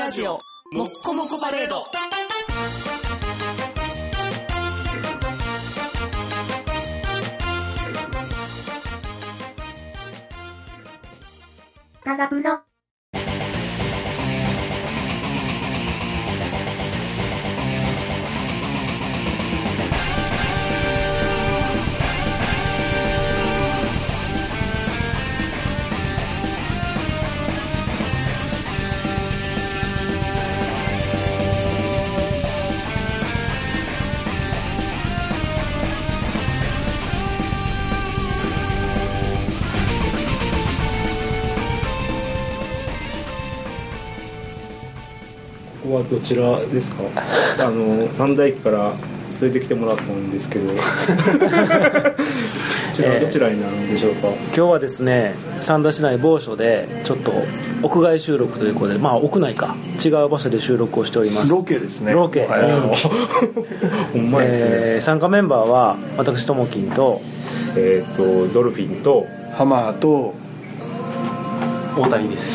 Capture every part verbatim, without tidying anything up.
ラジオもっこもこパレード。 タガプロ。 ここはどちらですか？あの三田駅から連れてきてもらったんですけどこちらはどちらになるんでしょうか？ えー、今日はですね、三田市内某所でちょっと屋外収録ということで、まあ屋内か違う場所で収録をしております。 ロケですね。 ロケ、 ほんまですね。 えー、参加メンバーは私ともきんと、 えー、とドルフィンとハマーと大谷です、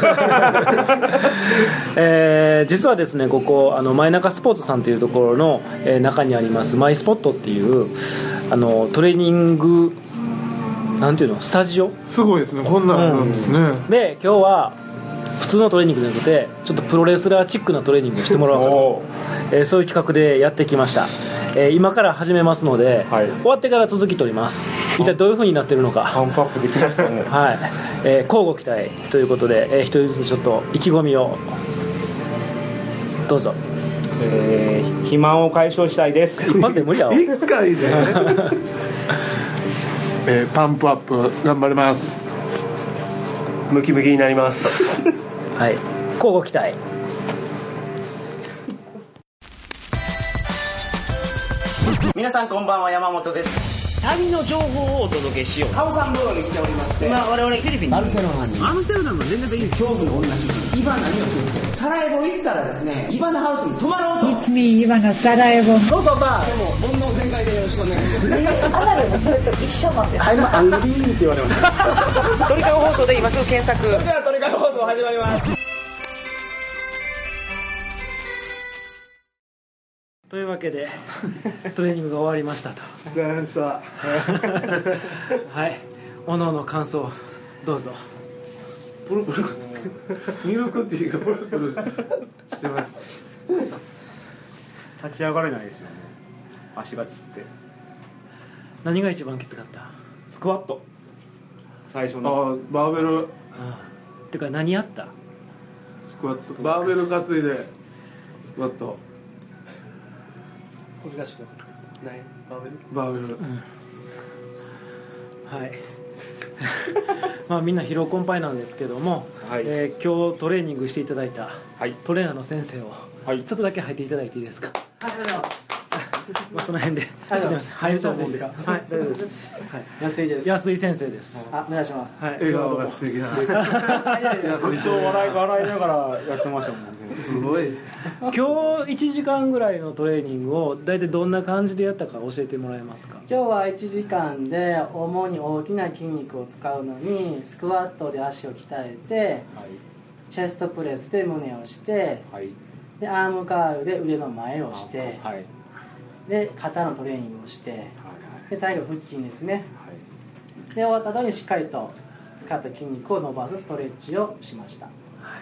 えー、実はですね、ここあのマイナカスポーツさんというところの、えー、中にありますマイスポットっていうあのトレーニングなんていうのスタジオすごいですね。こんなのなんですね、うん、 で今日は普通のトレーニングじゃなくてちょっとプロレスラーチックなトレーニングをしてもらおうかと、えー、そういう企画でやってきました。えー、今から始めますので、はい、終わってから続き取ります。一体どういう風になってるのかパンプアップできますかね。 はい、えー、交互期待ということで、えー、一人ずつちょっと意気込みをどうぞ。 えー、肥満を解消したいです。 一発で無理やわ。 一回で、えー、パンプアップ頑張ります。 ムキムキになります。 はい、交互期待。 皆さんこんばんは、山本です。 旅の情報をお届けしよう。 カオサンブローに来ておりまして、 今我々フィリピンにバルセロナにアムステルダムは全然できる。 恐怖の女主人イバナにを連れてサラエボ行ったらですね、イバナハウスに泊まろうと。 It's me イバナサラエボ。 どうぞバーでも煩悩全開でよろしくお願いします。 アナルもそれと一緒なんです。 I'm angry って言われました。 鳥かご放送で今すぐ検索。 それでは鳥かご放送始まります。 というわけでトレーニングが終わりましたと。 お疲れ様でした。 はい、おのおの感想どうぞ。 プルプルミルクティーがプルプルしてます。 立ち上がれないですよね、足がつって。 何が一番きつかった？ スクワット最初の。 ああ、バーベル。 ああ、てか何やった？ スクワットバーベル担いでスクワット。 難しくないバーベル、 バーベル、うん、 はいまあみんな疲労困憊なんですけども、はい、えー、今日トレーニングしていただいた、はい、トレーナーの先生を、はい、ちょっとだけ入っていただいていいですか？ はい、ありがとうございます。 まあその辺で、すみません、入ると思うんですか？はい、大丈夫です。はい、 安井です。 安井先生です。 あ、お願いします。 はい、笑顔が素敵な。 ずっと笑い笑いながらやってましたもんね。 すごい。 今日いちじかんぐらいのトレーニングを大体どんな感じでやったか教えてもらえますか？ 今日はいちじかんで主に大きな筋肉を使うのにスクワットで足を鍛えて、はい、チェストプレスで胸をして、はい、でアームカールで腕の前をして、はい、で肩のトレーニングをして、はい、で最後腹筋ですね、はい、で終わった後にしっかりと使った筋肉を伸ばすストレッチをしました。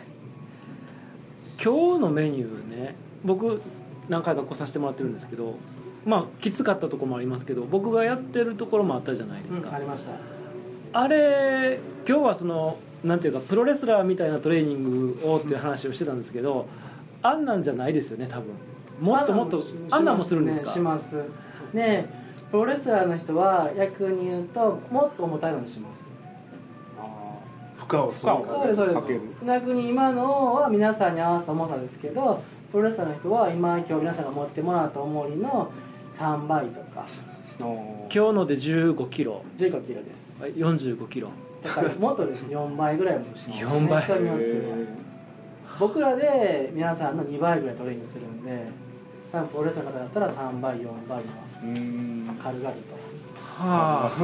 今日のメニューね、僕何回か来させてもらってるんですけど、まあきつかったところもありますけど、僕がやってるところもあったじゃないですか、 うん、ありました。 あれ今日はそのなんていうかプロレスラーみたいなトレーニングをっていう話をしてたんですけど、うん、あんなんじゃないですよね多分。もっともっとあんなんもするんですか？ します。でプロレスラーの人は逆に言うともっと重たいのにします。 負荷をそうですそうです。逆に今のは皆さんに合わせた重さですけど、プロレスラーの人は今今日皆さんが持ってもらった重りのさんばいとか。 今日のでじゅうごキロ。 じゅうごキロです。 よんじゅうごキロ。 だからもっとですね、よんばいぐらいもします、ね。 よんばい。 人によっては僕らで皆さんのにばいぐらいトレーニングするんで、プロレスラーの方だったらさんばいよんばいは軽々と。はあ。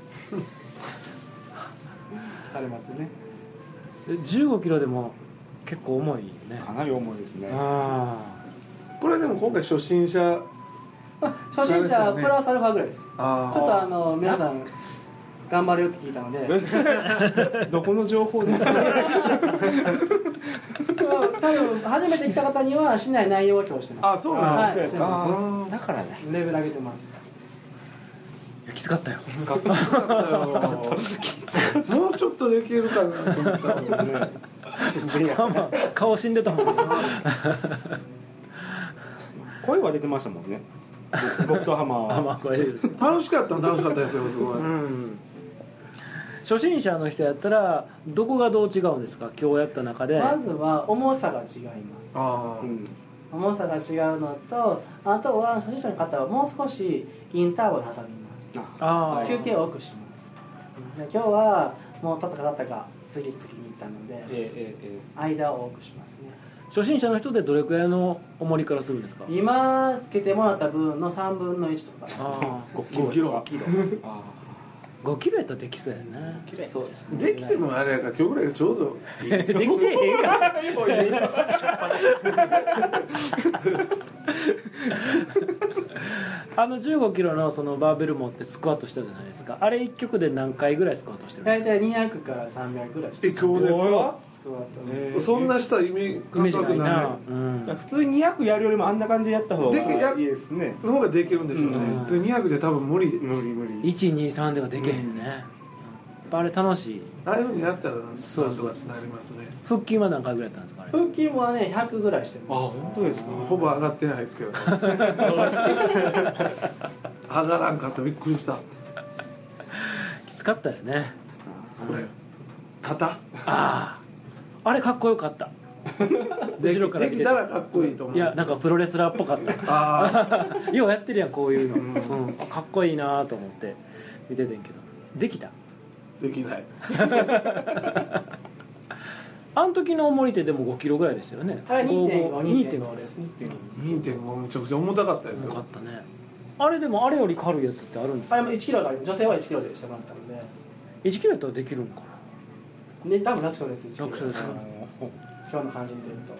されますね。 じゅうごキロでも結構重いよね。 かなり重いですね。 あこれでも今回初心者初心者プラスアルファぐらいです。ちょっあとあの皆さん頑張るよって聞いたのでどこの情報ですか？ 多分初めて来た方にはしない内容を今日してます。 あそうなんはい、 ですしてまあだからね。 す。レベル上げてます。 いやきつかったよ。 使ってなかったよもうちょっとできるかなと思ったんですねまあまあ顔死んでたもんね。 声は出てましたもんね。僕とハマあまあこれ楽しかった楽しかったですよすごい、 うん。初心者の人やったらどこがどう違うんですか？今日やった中で。 まずは重さが違います。 ああ、 うん重さが違うのと、あとは初心者の方はもう少しインターバル挟みます。 あー休憩を多くします。で今日はもうたったかたったか次々に行ったので、 えええ間を多くしますね。 初心者の人でどれくらいの重りからするんですか？ 今つけてもらった分のさんぶんのいちとか。 あえ。 ごキロごキロ。ああごキロやったらできそうやね。 あ。そうですね。 できてもあれやから今日ぐらいがちょうどいいできてへんからあのじゅうごキロのそのバーベル持ってスクワットしたじゃないですか。あれいっきょくで何回ぐらいスクワットしてるんですか？ 大体にひゃくからさんびゃくぐらいしてえ今日ですかスクワットえね。 そんなしたイメイメージないな。 感うん普通ににひゃくやるよりもあんな感じでやった方がでやいいですね。 覚の方ができるんでしょうね、 うん普通にひゃくで多分無理で無理無理。 いちにさんではできへんね。やっぱあれ楽しい。 ああいうふうにやったらなんとかそうそうそうなりますね腹筋は何回ぐらいやったんですか？あれ腹筋はねひゃくぐらいしてあます。 本当ですか。 ほぼ上がってないですけど上がらんかったびっくりしたきつかったですね。 これ肩あああれかっこよかった後ろからで見てきたらかっこいいと思ういやなんかプロレスラーっぽかったあようやってるやんこういうの、うん、かっこいいなと思って見ててんけどできたあできないあの時の重りってでもごキロぐらいでしたよね。 はい、にてんご、にてんごごです。 にてんごめちゃくちゃ重たかったですよ重かったね。あれでもあれより軽いやつってあるんですか？ あれもいちキロがある、女性はいちキロでしてもらったので、 いちキロやったらできるんかな。 ね、多分楽勝です、いちキロ。 楽勝ですうん今日の感じ見てると。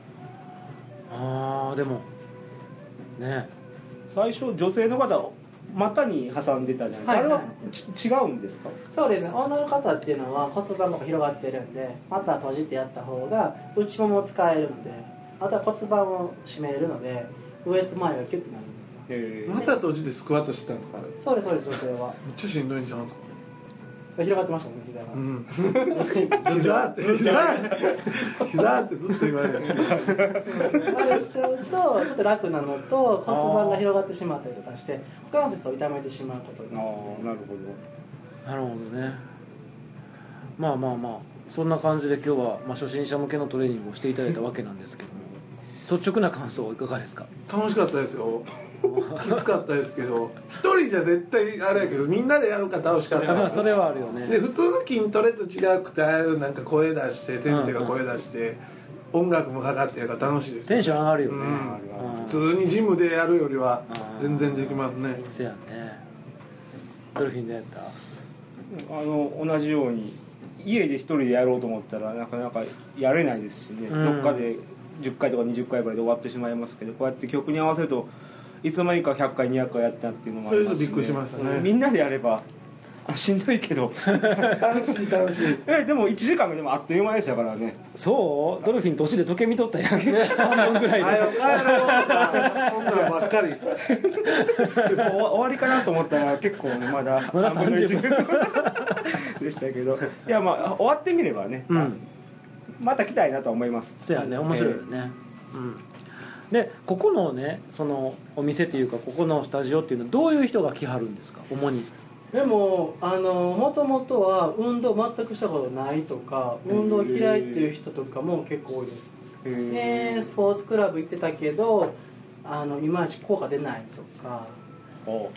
ああでもね最初女性の方股に挟んでたじゃないですか。 はいあれはち違うんですか？ そうですね、女の方っていうのは骨盤が広がってるんで、股閉じてやった方が内ももを使えるので、あとは骨盤を締めれるので、ウエスト周りがキュッとなるんですよ。 へまた閉じてスクワットしてたんですかあれめっそうです、そうです、女性は。 ちゃしんどいんじゃないですか広がってましたね、膝が。 うん膝って膝って膝ってずっと言われるあれしちゃうとちょっと楽なのと骨盤が広がってしまったりとかして股関節を痛めてしまうことにあなるあなるほど。 なるほどね。まあまあまあそんな感じで今日は、まあ、初心者向けのトレーニングをしていただいたわけなんですけども率直な感想いかがですか？ 楽しかったですよきつかったですけど一人じゃ絶対あれやけどみんなでやるから楽しかったまあそれはあるよね。 で普通の筋トレと違くてああいうなんか声出して先生が声出して音楽もかかってやから楽しいですテンション上がるよね、 うんうん普通にジムでやるよりは全然できますねせやね。ドルフィンでやったあの同じように家で一人でやろうと思ったらなかなかやれないですしね、 うんどっかでじゅっかいとかにじゅっかいぐらいで終わってしまいますけど、こうやって曲に合わせるといつの間にかひゃっかいにひゃっかいやったっていうのもありますし、ね、 それとびっくりしましたねうんみんなでやればあしんどいけど楽しい楽しいえでもいちじかんでもあっという間でしたからね。 そうドルフィン途中で時計見とったやん半分ぐらいであよ帰ろうそんなんばっかり終わりかなと思ったら結構ねまだまださんぶんのいちでしたけどいやまあ終わってみればね、 うんまた来たいなとは思います。 そうやね面白いよね、うんでここのねそのお店っていうかここのスタジオっていうのはどういう人が来はるんですか主に？ でもあのもともとは運動全くしたことないとか運動嫌いっていう人とかも結構多いです。でスポーツクラブ行ってたけどあのいまいち効果出ないとか、うん、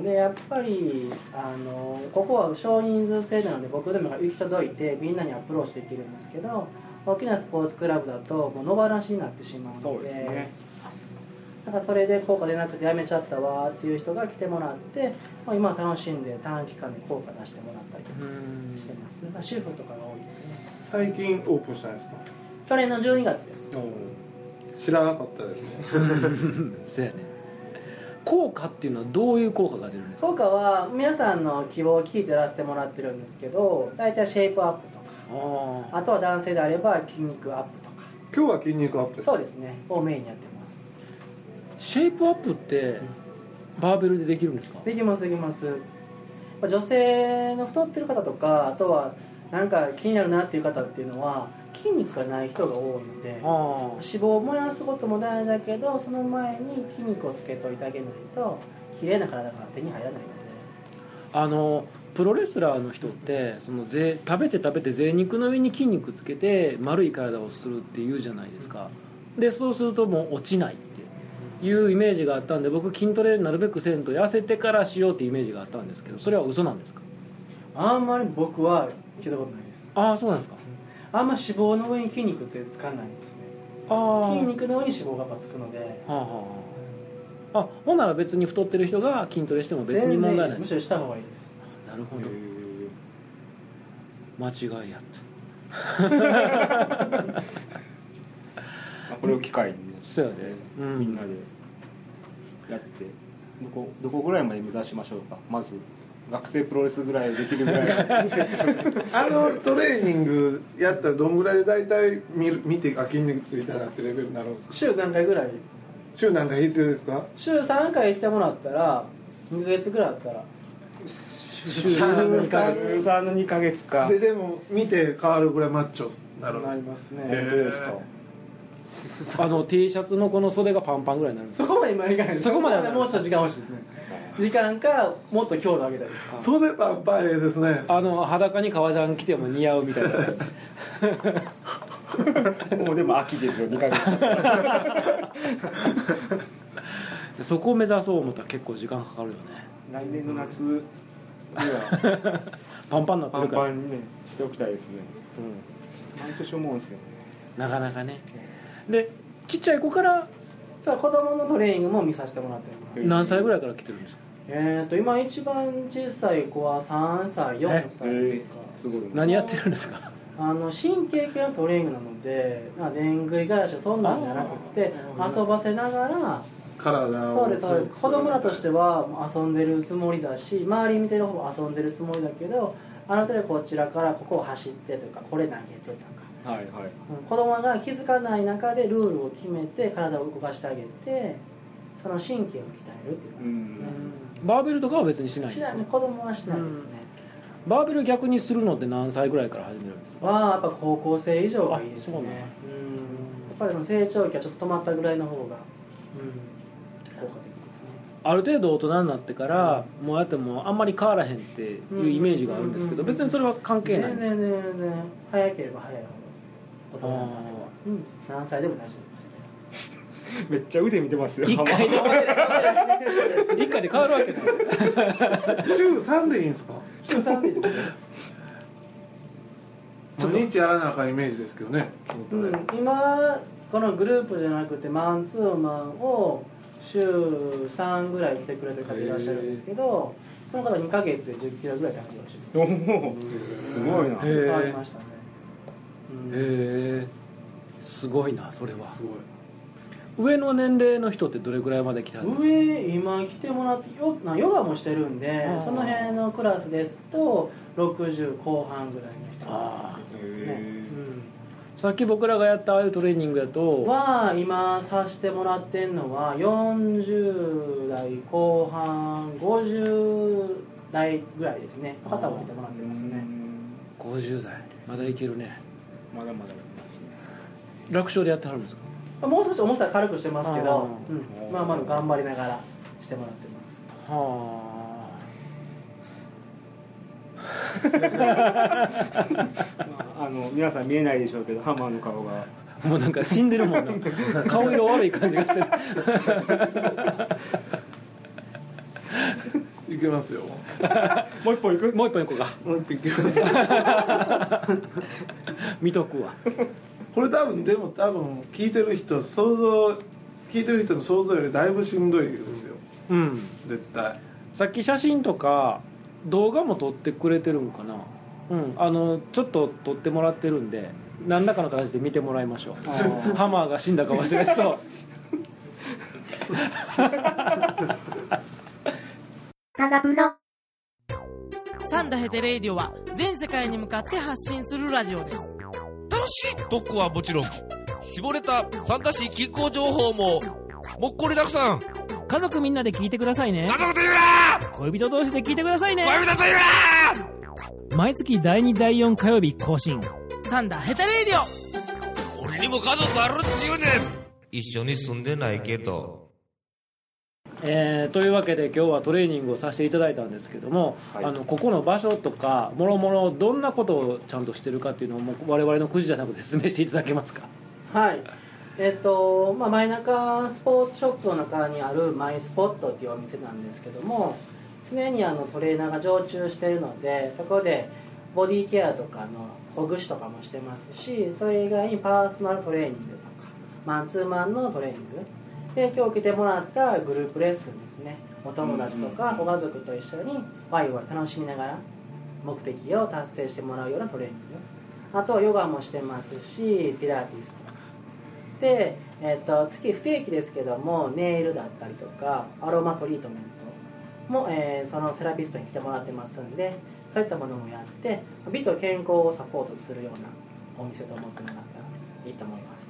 でやっぱりあのここは少人数制なので僕でも行き届いてみんなにアプローチできるんですけど、大きなスポーツクラブだともう野放しになってしまうので、 そうですね、 だからそれで効果出なくてやめちゃったわっていう人が来てもらって、まあ、今は楽しんで短期間で効果出してもらったりとかしてますね。主婦とかが多いですね。 最近オープンしたんですか？ 去年のじゅうにがつです。 知らなかったですね。 そうやね。効果っていうのはどういう効果が出るんですか？ 効果は皆さんの希望を聞いてやらせてもらってるんですけど、大体シェイプアップとか、あ, あとは男性であれば筋肉アップとか。 今日は筋肉アップです。 そうですね、をメインにやってます。 シェイプアップってバーベルでできるんですか？ できますできます。女性の太ってる方とか、あとはなんか気になるなっていう方っていうのは筋肉がない人が多いので、脂肪を燃やすことも大事だけど、その前に筋肉をつけといてあげないと綺麗な体が手に入らないので。 あのプロレスラーの人ってそのぜ食べて食べて贅肉の上に筋肉つけて丸い体をするっていうじゃないですか。でそうするともう落ちないっていうイメージがあったんで、僕筋トレなるべくせんと痩せてからしようっていうイメージがあったんですけど、それは嘘なんですか？ あんまり僕は聞いたことないです。 ああ、そうなんですか。 あんま脂肪の上に筋肉ってつかないんですね。あ筋肉の上に脂肪がやっぱつくので、はあはあ、あほんなら別に太ってる人が筋トレしても別に問題ないです。 むしろした方がいいです。 なるほど。間違いやった。 これを機会に、ね、 そうやね、 うん、みんなでやってどこどこぐらいまで目指しましょうか。まず学生プロレスぐらいできるぐらいあのトレーニングやったらどんぐらいで大体見る見てあ筋肉ついたなってレベルになるんですか？ 週何回ぐらい？ 週何回必要ですか？ 週さんかい行ってもらったらにかげつぐらいあったら週さんのにかげつかででも見て変わるぐらいマッチョになるんです。 なりますね。 本当ですか？ あの T シャツのこの袖がパンパンぐらいになるんですか？ そこまで今いかないです。 そこまでもうちょっと時間欲しいですね。時間かもっと強度上げたいです。 袖パンパンですね。あの裸に革ジャン着ても似合うみたいなもうでも秋ですよにかげつそこを目指そう思ったら結構時間かかるよね。 来年の夏にはパンパンになってるからパンパンにねしておきたいですね、うん、毎年思うんですけどね、 なかなかね。でちっちゃい子からさあ子供のトレーニングも見させてもらってます。 何歳ぐらいから来てるんですか？ えーと今一番小さい子はさんさいよんさいとか、 えー、すごい。 何やってるんですか？ あの神経系のトレーニングなので、でんぐり返しそんなんじゃなくて遊ばせながら体をそうですそうです。子供らとしては遊んでるつもりだし、周り見てる方も遊んでるつもりだけど、あなたでこちらからここを走ってとかこれ投げてとか、 はいはい、 子供が気づかない中でルールを決めて体を動かしてあげて、その神経を鍛えるっていう感じですね。 バーベルとかは別にしないんですか？ しない、子供はしないですね。 バーベル逆にするのって何歳ぐらいから始めるんですか？ はやっぱ高校生以上がいいですね。 そうね。 うん、やっぱりその成長期はちょっと止まったぐらいの方が、うん、効果的ですね。 ある程度大人になってから、うん、もうやってもあんまり変わらへんっていうイメージがあるんですけど、別にそれは関係ないんですか？ 全然全然早ければ早いほど大人になったら、うん、何歳でも大丈夫です。 めっちゃ腕見てますよ。 一回で一回で変わるわけない。 週さんでいいんですか？ 週さんでいいですね。 毎日やらなあかんイメージですけどね、 うん、今このグループじゃなくてマンツーマンを週さんぐらい来てくれてる方いらっしゃるんですけど、その方にかげつでじゅっキロぐらい体重がしてる。 すごいな。 変わりましたね。 へえ、すごいな。それはすごい。 上の年齢の人ってどれぐらいまで来たんですか？ 上今来てもらってヨヨガもしてるんで、その辺のクラスですとろくじゅうこう半ぐらいの人が来てますね。うん、 さっき僕らがやったああいうトレーニングだとは今させてもらってるのはよんじゅうだいこう半ごじゅうだいぐらいですねの方を来てもらってますね。 ごじゅうだいまだいけるね。 まだまだいますね。 楽勝でやってはるんですか？ もう少し重さ軽くしてますけど、うん、まあまだ頑張りながらしてもらってます。 はあ。あの皆さん見えないでしょうけどハマーの顔がもうなんか死んでるもんな。顔色悪い感じがしてる。 いけますよ。 もう一本いく？ もう一本いこうか。 もう一本いけます。 見とくわ。 これ多分でも多分聞いてる人想像聞いてる人の想像よりだいぶしんどいですよ。 うん。 絶対。 さっき写真とか動画も撮ってくれてるんかな。うん。あのちょっと撮ってもらってるんで何らかの形で見てもらいましょう。ハマーが死んだ顔してる人タラプロサンダヘテレイディオは全世界に向かって発信するラジオです。 楽しい特攻はもちろん、絞れたサンタシー気候情報ももっこりたくさん。 家族みんなで聞いてくださいね。 家族と言うな。 恋人同士で聞いてくださいね。 恋人と言うな。毎月だいにだいよん火曜日更新、 サンダヘテレイディオ。俺にも家族あるっちゅうねん。一緒に住んでないけど。 えー、というわけで今日はトレーニングをさせていただいたんですけども、はい、あのここの場所とかもろもろどんなことをちゃんとしてるかっていうのをもう我々のくじじゃなくて説明していただけますか。 はい、えっとまあ、マイナカスポーツショップの中にあるマイスポットっていうお店なんですけども、常にあのトレーナーが常駐しているので、そこでボディケアとかのほぐしとかもしてますし、それ以外にパーソナルトレーニングとかマンツーマンのトレーニングで、今日来てもらったグループレッスンですね、お友達とかご家族と一緒にワイワイ楽しみながら目的を達成してもらうようなトレーニング、あとヨガもしてますし、ピラティスとかで、えー、と月不定期ですけどもネイルだったりとかアロマトリートメントも、えー、そのセラピストに来てもらってますんで、そういったものもやって美と健康をサポートするようなお店と思ってもらったらいいと思います。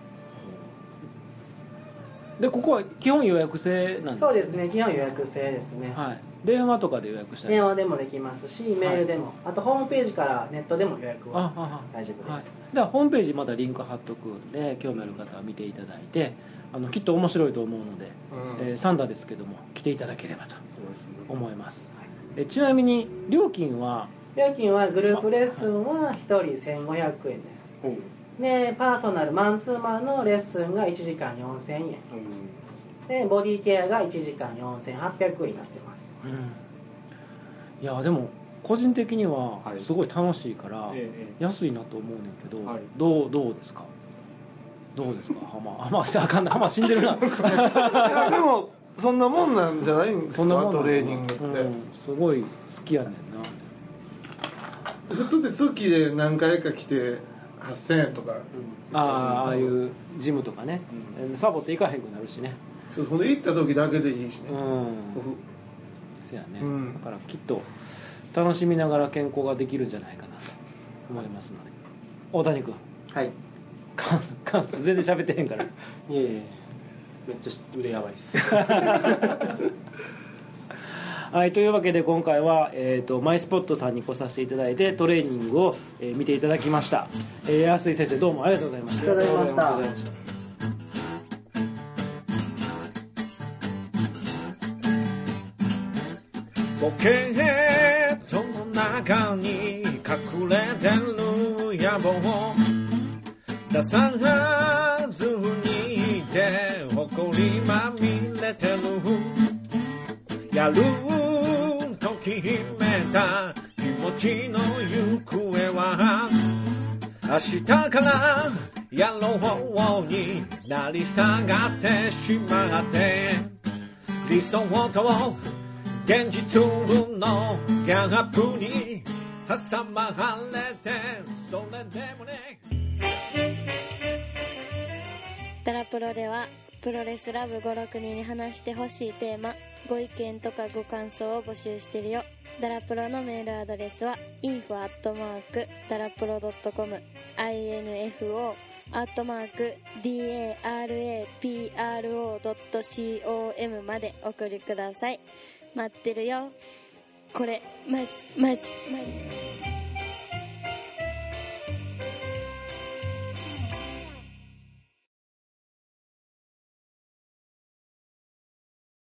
でここは基本予約制なんですか。 そうですね、基本予約制ですね、 はい、電話とかで予約したり、 電話でもできますし、メールでも、はい、あとホームページからネットでも予約は大丈夫です。 はい、ではホームページまたリンク貼っとくんで、興味ある方は見ていただいて、あのきっと面白いと思うので、うん、えー、サンダーですけども来ていただければと思います。えちなみに料金は料金はグループレッスンはひとりせんごひゃくえんです。でパーソナルマンツーマンのレッスンがいちじかんよんせんえん、うん、でボディケアがいちじかんよんせんはっぴゃくえんになってます。 うん、いやでも個人的にはすごい楽しいから安いなと思うねんけど、はい、どうどうですか。どうですか。ハマハマあかんな、ハマ死んでるな。いやでもそんなもんなんじゃないんですか。トレーニングって、うん、 すごい好きやねんな。普通で月で何回か来てはっせんえんとか、うん、 ああああいうジムとかね、うん、サボって行かへんくなるしね。 そう、ほんで行った時だけでいいしね。うん。 そうやね、うん。だからきっと楽しみながら健康ができるんじゃないかなと思いますので。大谷君。 はい。 関関数全然喋ってへんから。いえいえ。めっちゃ腕やばいです。 はい、というわけで今回は、えー、とマイスポットさんに来させていただいてトレーニングを、えー、見ていただきました。えー、安井先生どうもありがとうございました。 ありがとうございました。 ポケットの中に隠れてる野望を出さずにいて誇りまみれてる。やると決めた気持ちの行方は明日からやろうになり下がってしまって、理想と現実のギャップに挟まれて、それでもね。 ダラプロではプロレスラブごろくにんに話してほしいテーマ、ご意見とかご感想を募集してるよ。ダラプロのメールアドレスは インフォ アットマーク ダラプロ ドットコム インフォ アットマーク ダラプロ ドットコム までお送りください。待ってるよ。これマジマジマジ